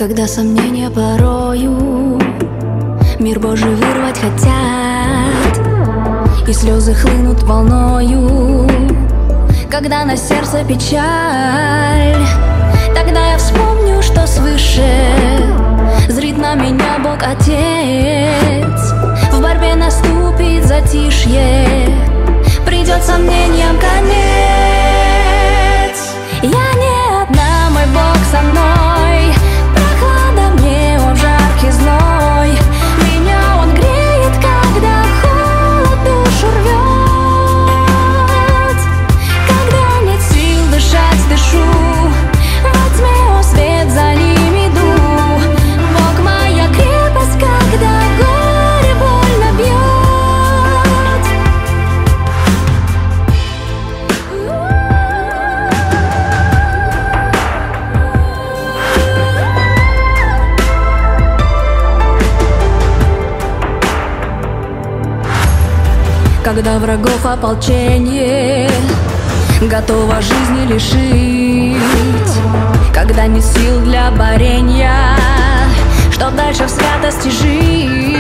Когда сомнения порою мир Божий вырвать хотят, и слезы хлынут волною, когда на сердце печаль, тогда я вспомню, что свыше зрит на меня Бог Отец. В борьбе наступит затишье, придет сомнениям конец. Я не одна, мой Бог со мной, прохлада мне, он жаркий зной. Меня он греет, когда холод душу рвет. Когда нет сил дышать, дышу, во тьме о свет за ним иду. Бог моя крепость, когда горе больно бьет. Когда врагов ополчение готово жизни лишить, когда нет сил для борения, чтоб дальше в святости жить.